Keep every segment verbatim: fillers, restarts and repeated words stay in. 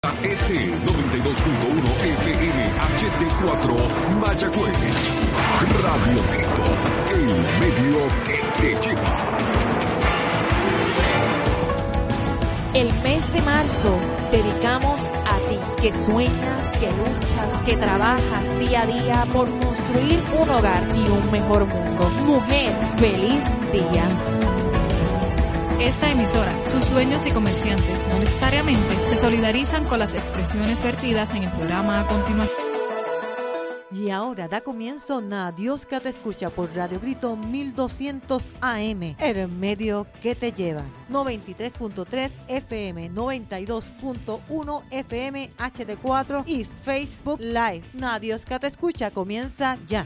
E T noventa y dos punto uno F M H D cuatro Mayagüez. Radio Grito, el medio que te lleva. El mes de marzo dedicamos a ti, que sueñas, que luchas, que trabajas día a día por construir un hogar y un mejor mundo. Mujer, feliz día. Esta emisora, sus dueños y comerciantes no necesariamente se solidarizan con las expresiones vertidas en el programa a continuación. Y ahora da comienzo Na Dios que te escucha por Radio Grito mil doscientos A M, el medio que te lleva. noventa y tres punto tres F M, noventa y dos punto uno F M H D cuatro y Facebook Live. Na Dios que te escucha comienza ya.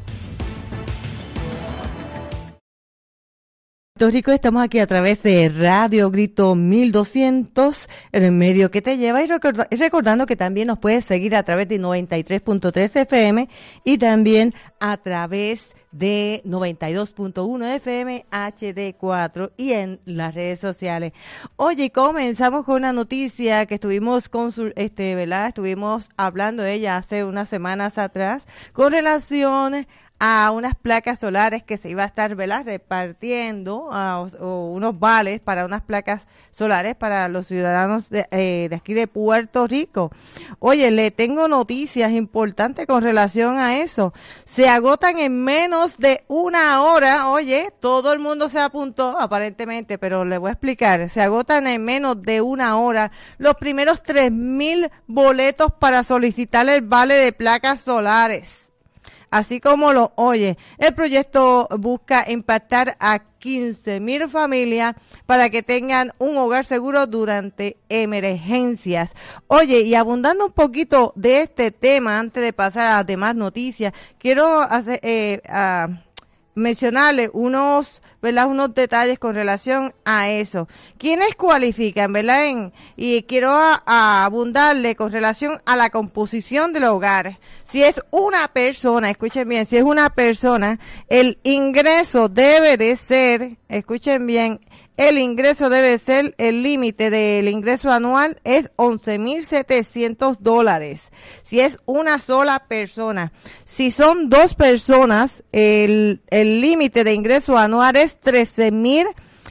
Puerto Rico, estamos aquí a través de Radio Grito mil doscientos, el medio que te lleva, y recorda, recordando que también nos puedes seguir a través de noventa y tres punto tres F M y también a través de noventa y dos punto uno F M H D cuatro y en las redes sociales. Oye, comenzamos con una noticia que estuvimos con su, este, ¿verdad? Estuvimos hablando de ella hace unas semanas atrás con relación a unas placas solares que se iba a estar, ¿verdad?, repartiendo a, o, o unos vales para unas placas solares para los ciudadanos de, eh, de aquí de Puerto Rico. Oye, le tengo noticias importantes con relación a eso. Se agotan en menos de una hora. Oye, todo el mundo se apuntó aparentemente, pero le voy a explicar. Se agotan en menos de una hora los primeros tres mil boletos para solicitar el vale de placas solares. Así como lo oye, el proyecto busca impactar a quince mil familias para que tengan un hogar seguro durante emergencias. Oye, y abundando un poquito de este tema, antes de pasar a las demás noticias, quiero hacer, eh, a mencionarle unos, ¿verdad?, unos detalles con relación a eso. ¿Quiénes cualifican, verdad? En, y quiero a, a abundarle con relación a la composición del hogar. Si es una persona, escuchen bien, si es una persona, el ingreso debe de ser, escuchen bien, el ingreso debe ser, el límite del ingreso anual es once mil setecientos dólares. Si es una sola persona. Si son dos personas, el el límite de ingreso anual es trece mil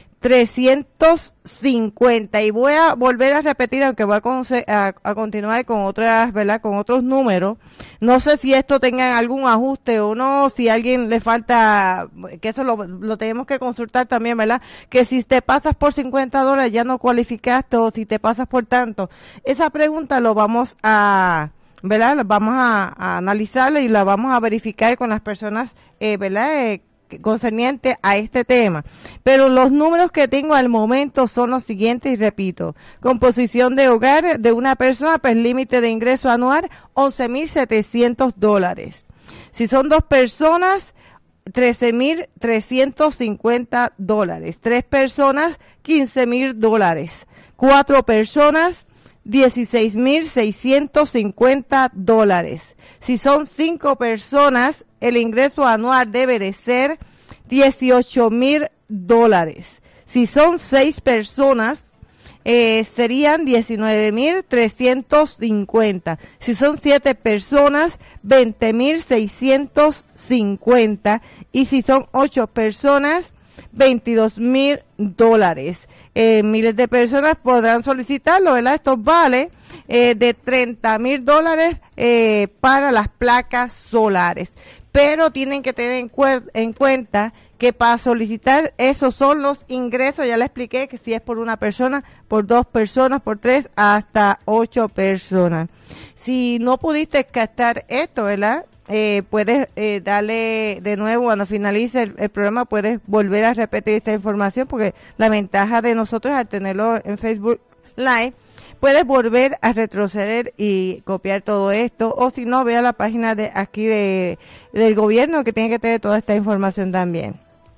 trescientos cincuenta. Y voy a volver a repetir, aunque voy a, conce- a, a continuar con otras, ¿verdad?, con otros números. No sé si esto tenga algún ajuste o no, si a alguien le falta, que eso lo, lo tenemos que consultar también, ¿verdad? Que si te pasas por cincuenta dólares ya no cualificaste, o si te pasas por tanto. Esa pregunta lo vamos a, ¿verdad?, la vamos a, a analizarla y la vamos a verificar con las personas, eh, ¿verdad?, eh, concerniente a este tema. Pero los números que tengo al momento son los siguientes y repito: composición de hogar de una persona, pues límite de ingreso anual once mil setecientos dólares. Si son dos personas, trece mil trescientos cincuenta dólares. Tres personas, quince mil dólares. Cuatro personas, dieciséis mil seiscientos cincuenta dólares. Si son cinco personas, el ingreso anual debe de ser dieciocho mil dólares. Si son seis personas, eh, serían diecinueve mil trescientos cincuenta. Si son siete personas, veinte mil seiscientos cincuenta. Y si son ocho personas, veintidós mil dólares. Eh, miles de personas podrán solicitarlo, ¿verdad? Estos vales eh, de treinta mil dólares eh, para las placas solares. Pero tienen que tener en, cuer- en cuenta que para solicitar esos son los ingresos. Ya le expliqué que si es por una persona, por dos personas, por tres, hasta ocho personas. Si no pudiste captar esto, ¿verdad?, Eh, puedes eh, darle de nuevo cuando finalice el, el programa, puedes volver a repetir esta información, porque la ventaja de nosotros al tenerlo en Facebook Live, puedes volver a retroceder y copiar todo esto, o si no, ve a la página de aquí de del gobierno, que tiene que tener toda esta información también.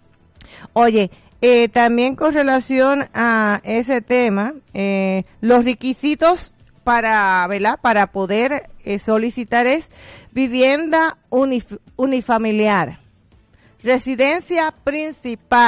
Oye, eh, también con relación a ese tema, eh, los requisitos para, ¿verdad?, para poder eh, solicitar es vivienda unif- unifamiliar, residencia principal,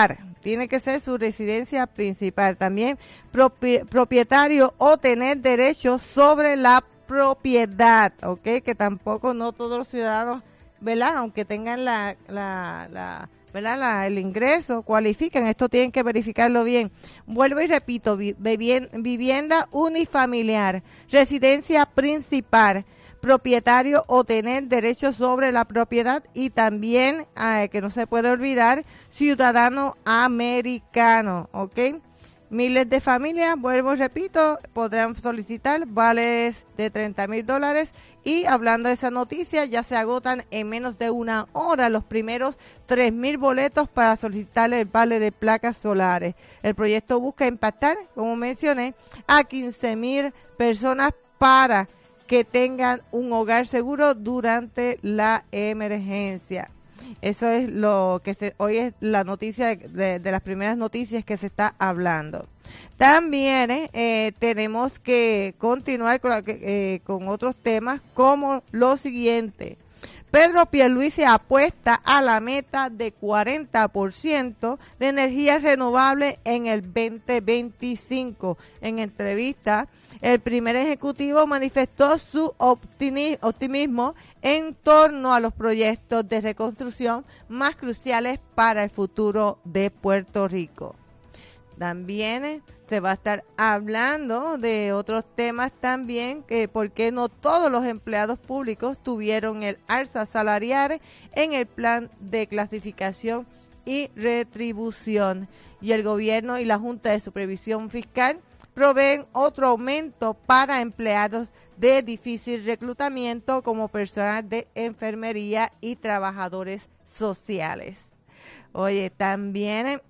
tiene que ser su residencia principal. También propi- propietario o tener derechos sobre la propiedad, ¿ok? Que tampoco no todos los ciudadanos, ¿verdad? Aunque tengan la, la, la ¿verdad? La, el ingreso, cualifican, esto tienen que verificarlo bien. Vuelvo y repito, vi, vivienda unifamiliar, residencia principal, propietario o tener derechos sobre la propiedad y también, eh, que no se puede olvidar, ciudadano americano, ¿ok? Miles de familias, vuelvo y repito, podrán solicitar vales de treinta mil dólares y hablando de esa noticia, ya se agotan en menos de una hora los primeros tres mil boletos para solicitar el vale de placas solares. El proyecto busca impactar, como mencioné, a quince mil personas para que tengan un hogar seguro durante la emergencia. Eso es lo que se, hoy es la noticia de, de, de las primeras noticias que se está hablando. También eh, eh, tenemos que continuar con, la, eh, con otros temas como lo siguiente. Pedro Pierluisi apuesta a la meta de cuarenta por ciento de energía renovable en el veinte veinticinco. En entrevista, el primer ejecutivo manifestó su optimismo en torno a los proyectos de reconstrucción más cruciales para el futuro de Puerto Rico. También eh, se va a estar hablando de otros temas también, que por qué no todos los empleados públicos tuvieron el alza salarial en el plan de clasificación y retribución. Y el gobierno y la Junta de Supervisión Fiscal proveen otro aumento para empleados de difícil reclutamiento como personal de enfermería y trabajadores sociales. Oye, también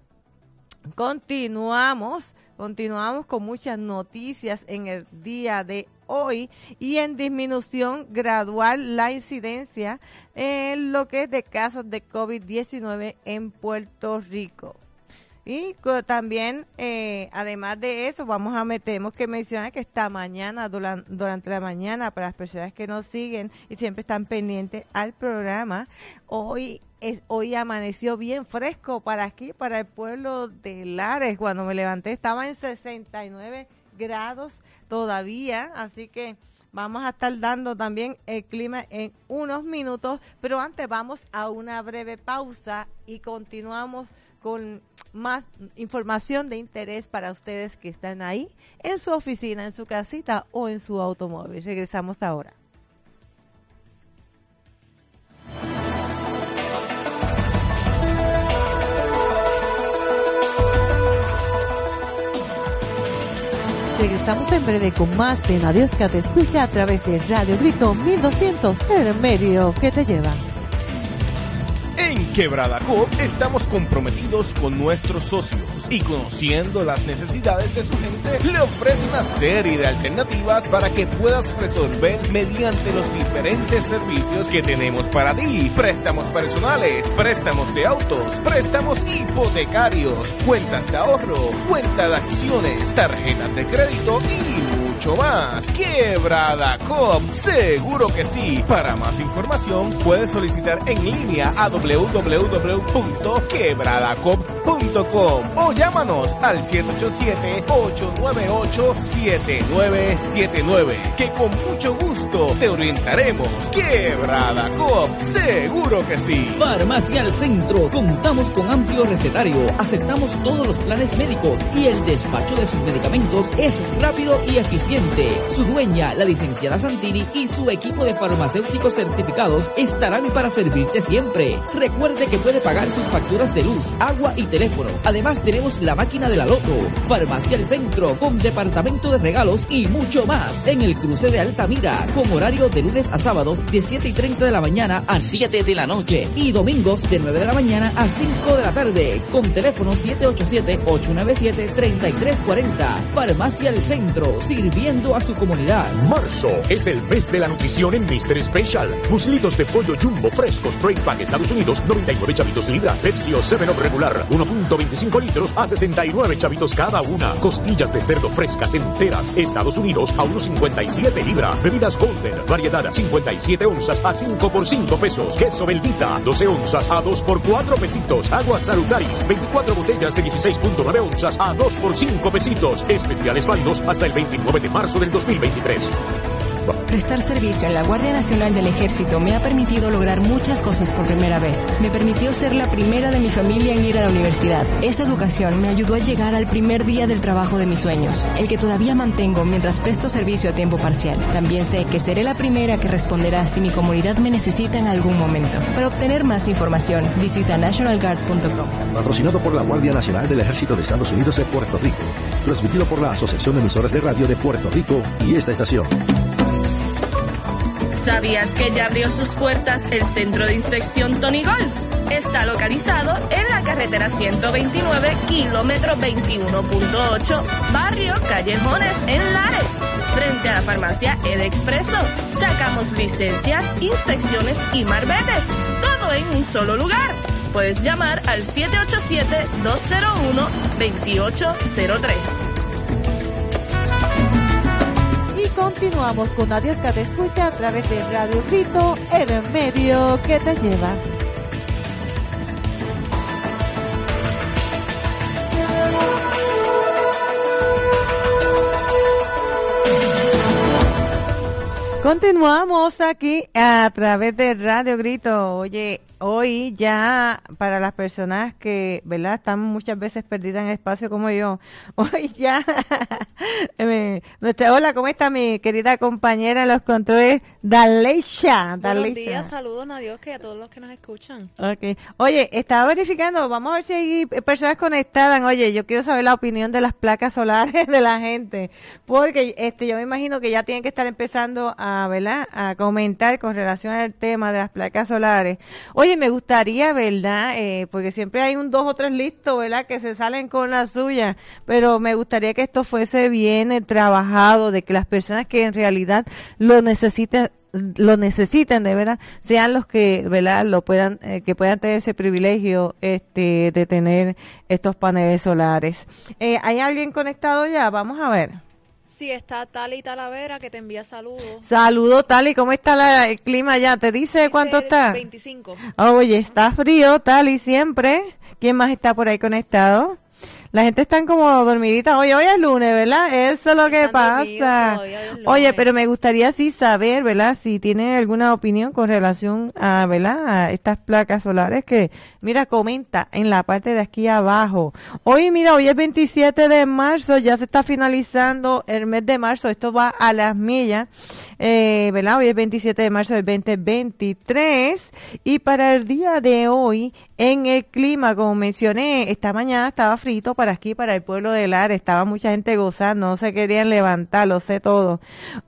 continuamos, continuamos con muchas noticias en el día de hoy y en disminución gradual la incidencia en lo que es de casos de COVID diecinueve en Puerto Rico. Y también, eh, además de eso, vamos a meter, tenemos que mencionar que esta mañana, durante, durante la mañana, para las personas que nos siguen y siempre están pendientes al programa, hoy es, hoy amaneció bien fresco para aquí, para el pueblo de Lares. Cuando me levanté estaba en sesenta y nueve grados todavía, así que vamos a estar dando también el clima en unos minutos, pero antes vamos a una breve pausa y continuamos con más información de interés para ustedes que están ahí en su oficina, en su casita o en su automóvil. Regresamos ahora. Regresamos en breve con más de Adiós que te escucha a través de Radio Grito mil doscientos, el medio que te lleva. En Quebrada Coop estamos comprometidos con nuestros socios y conociendo las necesidades de su gente, le ofrece una serie de alternativas para que puedas resolver mediante los diferentes servicios que tenemos para ti. Préstamos personales, préstamos de autos, préstamos hipotecarios, cuentas de ahorro, cuenta de acciones, tarjetas de crédito y mucho más. Quebrada Coop, seguro que sí. Para más información puedes solicitar en línea a doble u doble u doble u punto quebrada coop punto com o llámanos al siete ocho siete, ocho nueve ocho, siete nueve siete nueve, que con mucho gusto te orientaremos. Quebrada Coop, seguro que sí. Farmacia al Centro, contamos con amplio recetario, aceptamos todos los planes médicos y el despacho de sus medicamentos es rápido y eficiente. Su dueña, la licenciada Santini, y su equipo de farmacéuticos certificados estarán para servirte siempre. Recuerde que puede pagar sus facturas de luz, agua y teléfono. Además tenemos la máquina de la Loto. Farmacia al Centro con departamento de regalos y mucho más en el cruce de Altamira, con horario de lunes a sábado de siete y treinta de la mañana a siete de la noche y domingos de nueve de la mañana a cinco de la tarde, con teléfono siete ocho siete, ocho nueve siete, tres tres cuatro cero. Farmacia al Centro, sirviendo sirviendo a su comunidad. Marzo es el mes de la nutrición en mister Special. Muslitos de pollo jumbo frescos, Break Pack Estados Unidos, noventa y nueve chavitos libra. Pepsi o seven Up regular, uno punto veinticinco litros a sesenta y nueve chavitos cada una. Costillas de cerdo frescas enteras, Estados Unidos a uno cincuenta y siete libra. Bebidas Golden, variedad cincuenta y siete onzas a cinco por cinco pesos. Queso Belvita, doce onzas a dos por cuatro pesitos. Aguas Salutaris, veinticuatro botellas de dieciséis punto nueve onzas a dos por cinco pesitos. Especiales válidos hasta el veintinueve de marzo del dos mil veintitrés. Prestar servicio en la Guardia Nacional del Ejército me ha permitido lograr muchas cosas por primera vez. Me permitió ser la primera de mi familia en ir a la universidad. Esa educación me ayudó a llegar al primer día del trabajo de mis sueños, el que todavía mantengo mientras presto servicio a tiempo parcial. También sé que seré la primera que responderá si mi comunidad me necesita en algún momento. Para obtener más información, visita national guard punto com. Patrocinado por la Guardia Nacional del Ejército de Estados Unidos de Puerto Rico. Transmitido por la Asociación de Emisoras de Radio de Puerto Rico y esta estación. ¿Sabías que ya abrió sus puertas el Centro de Inspección Tony Golf? Está localizado en la carretera ciento veintinueve, kilómetro veintiuno punto ocho, barrio Callejones, en Lares, frente a la farmacia El Expreso. Sacamos licencias, inspecciones y marbetes, todo en un solo lugar. Puedes llamar al siete ocho siete, dos cero uno, dos ocho cero tres. Continuamos con Adiós que te escucha a través de Radio Grito, el medio que te lleva. Continuamos aquí a través de Radio Grito. Oye, hoy ya para las personas que, ¿verdad?, están muchas veces perdidas en el espacio como yo, hoy ya, eh, nuestra, hola, ¿cómo está mi querida compañera en los controles, Daleisha? Buenos días, saludos a Dios que a todos los que nos escuchan. Okay. Oye, estaba verificando, vamos a ver si hay personas conectadas. Oye, yo quiero saber la opinión de las placas solares de la gente, porque este yo me imagino que ya tienen que estar empezando a, ¿verdad?, a comentar con relación al tema de las placas solares. Oye, me gustaría, ¿verdad?, eh, porque siempre hay un dos o tres listos, ¿verdad?, que se salen con la suya, pero me gustaría que esto fuese bien eh, trabajado, de que las personas que en realidad lo necesiten, lo necesiten de verdad, sean los que, ¿verdad?, lo puedan, eh, que puedan tener ese privilegio este de tener estos paneles solares. Eh, ¿hay alguien conectado ya? Vamos a ver. Sí, está Tali Talavera que te envía saludos. Saludos, Tali, ¿cómo está la, el clima allá? ¿Te dice, dice cuánto está? veinticinco. Oye, está frío, Tali, siempre. ¿Quién más está por ahí conectado? La gente está como dormidita. Oye, hoy es lunes, ¿verdad? Eso es lo que pasa. Oye, pero me gustaría sí saber, ¿verdad?, si tienen alguna opinión con relación a, ¿verdad?, a estas placas solares que, mira, comenta en la parte de aquí abajo. Hoy, mira, hoy es veintisiete de marzo, ya se está finalizando el mes de marzo. Esto va a las millas, eh, ¿verdad? Hoy es veintisiete de marzo del veinte veintitrés y para el día de hoy, en el clima, como mencioné, esta mañana estaba frito para aquí, para el pueblo de Lares, estaba mucha gente gozando, no se querían levantar, lo sé todo,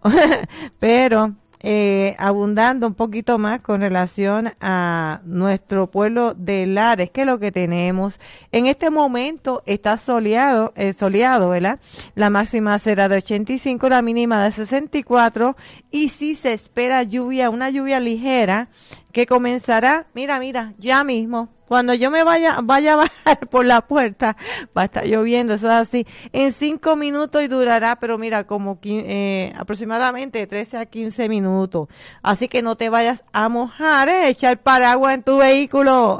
pero eh, abundando un poquito más con relación a nuestro pueblo de Lares, que es lo que tenemos. En este momento está soleado, eh, soleado, ¿verdad? La máxima será de ochenta y cinco, la mínima de sesenta y cuatro, y sí se espera lluvia, una lluvia ligera, que comenzará, mira, mira, ya mismo. Cuando yo me vaya, vaya a bajar por la puerta, va a estar lloviendo, eso es así, en cinco minutos y durará, pero mira, como eh, aproximadamente trece a quince minutos. Así que no te vayas a mojar, eh, echar paraguas en tu vehículo.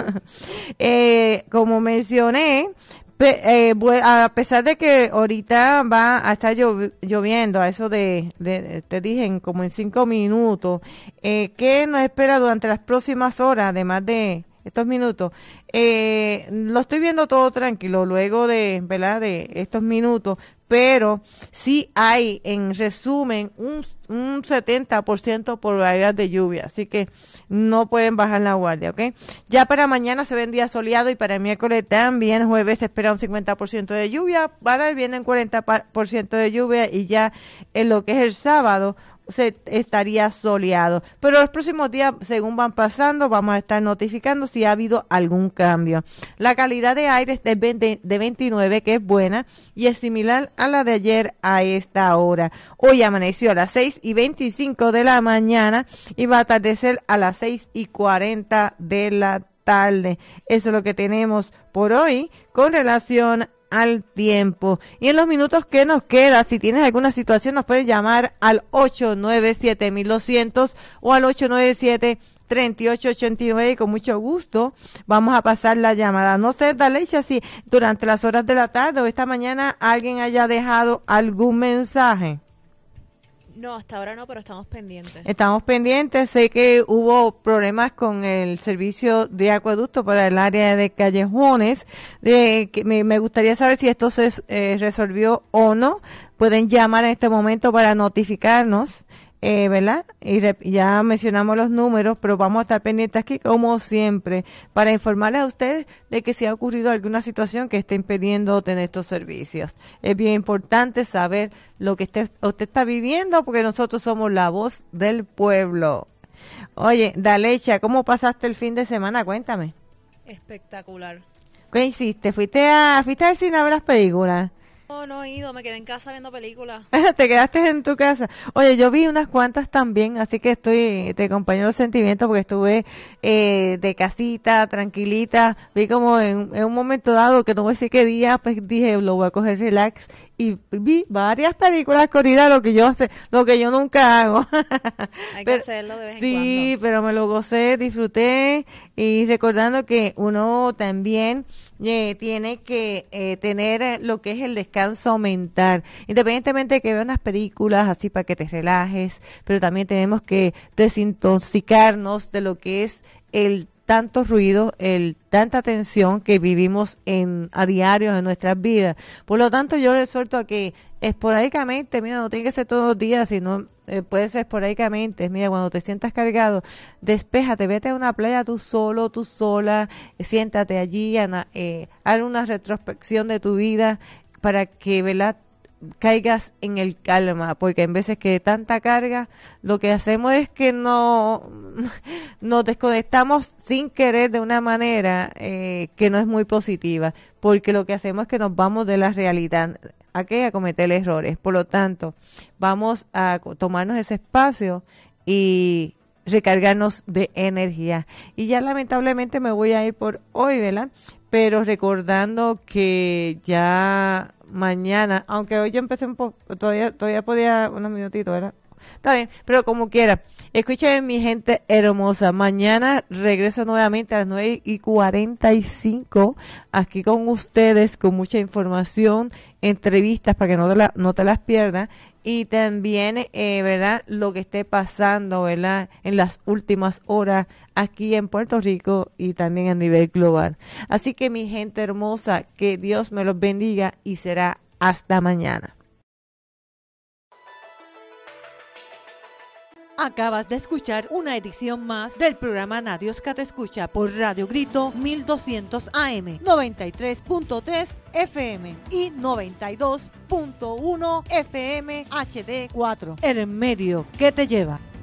eh, como mencioné, Pe, eh, a pesar de que ahorita va a estar lloviendo, a eso de, de te dije, en, como en cinco minutos, eh, ¿qué nos espera durante las próximas horas, además de estos minutos? Eh, lo estoy viendo todo tranquilo luego de, ¿verdad?, de estos minutos, pero sí hay, en resumen, un, un setenta por ciento probabilidad de lluvia, así que no pueden bajar la guardia, ¿ok? Ya para mañana se ven días soleados y para el miércoles también, jueves se espera un cincuenta por ciento de lluvia, para el viernes un cuarenta por ciento de lluvia y ya en lo que es el sábado, se estaría soleado. Pero los próximos días, según van pasando, vamos a estar notificando si ha habido algún cambio. La calidad de aire es de, veinte, de veintinueve, que es buena, y es similar a la de ayer a esta hora. Hoy amaneció a las seis y veinticinco de la mañana y va a atardecer a las seis y cuarenta de la tarde. Eso es lo que tenemos por hoy con relación al tiempo. Y en los minutos que nos queda, si tienes alguna situación, nos puedes llamar al ocho nueve siete doscent o al ocho nueve siete, tres ocho ocho nueve, y con mucho gusto vamos a pasar la llamada. No sé, Dalecha, si durante las horas de la tarde o esta mañana alguien haya dejado algún mensaje. No, hasta ahora no, pero estamos pendientes. Estamos pendientes. Sé que hubo problemas con el servicio de acueducto para el área de Callejones. De, que me, me gustaría saber si esto se eh, resolvió o no. Pueden llamar en este momento para notificarnos. Eh, ¿verdad? Y re, ya mencionamos los números, pero vamos a estar pendientes aquí como siempre para informarles a ustedes de que si ha ocurrido alguna situación que esté impidiendo tener estos servicios. Es bien importante saber lo que usted, usted está viviendo, porque nosotros somos la voz del pueblo. Oye, Dalecha, ¿cómo pasaste el fin de semana? Cuéntame. Espectacular. ¿Qué hiciste? ¿Fuiste a, fuiste al cine a ver las películas? No, no he ido, me quedé en casa viendo películas. Te quedaste en tu casa. Oye, yo vi unas cuantas también, así que estoy, te acompaño los sentimientos porque estuve eh, de casita, tranquilita. Vi como en, en un momento dado, que no voy a decir qué día, pues dije, lo voy a coger relax. Y vi varias películas corridas, lo que yo hace, lo que yo nunca hago. Hay pero, que hacerlo de vez en sí, cuando. Sí, pero me lo gocé, disfruté, y recordando que uno también eh, tiene que eh, tener lo que es el descanso mental, independientemente de que veas unas películas así para que te relajes, pero también tenemos que desintoxicarnos de lo que es el tanto ruido, el tanta tensión que vivimos en a diario en nuestras vidas. Por lo tanto, yo les suelto a que esporádicamente, mira, no tiene que ser todos los días, sino eh, puede ser esporádicamente. Mira, cuando te sientas cargado, despéjate, vete a una playa tú solo, tú sola, eh, siéntate allí, ana, eh, haz una retrospección de tu vida para que, ¿verdad?, caigas en el calma, porque en veces que de tanta carga lo que hacemos es que no nos desconectamos sin querer de una manera eh, que no es muy positiva, porque lo que hacemos es que nos vamos de la realidad a que a cometer errores. Por lo tanto, vamos a tomarnos ese espacio y recargarnos de energía. Y ya lamentablemente me voy a ir por hoy, ¿verdad? Pero recordando que ya mañana, aunque hoy yo empecé un poco, todavía, todavía podía, unos minutitos, ¿verdad? Está bien, pero como quiera, escuchen mi gente hermosa, mañana regreso nuevamente a las nueve y cuarenta y cinco aquí con ustedes, con mucha información, entrevistas para que no te, la, no te las pierdas, y también, eh, ¿verdad?, lo que esté pasando, ¿verdad?, en las últimas horas aquí en Puerto Rico y también a nivel global. Así que mi gente hermosa, que Dios me los bendiga y será hasta mañana. Acabas de escuchar una edición más del programa Nadios que te escucha por Radio Grito mil doscientos A M, noventa y tres punto tres F M y noventa y dos punto uno F M H D cuatro. El medio que te lleva.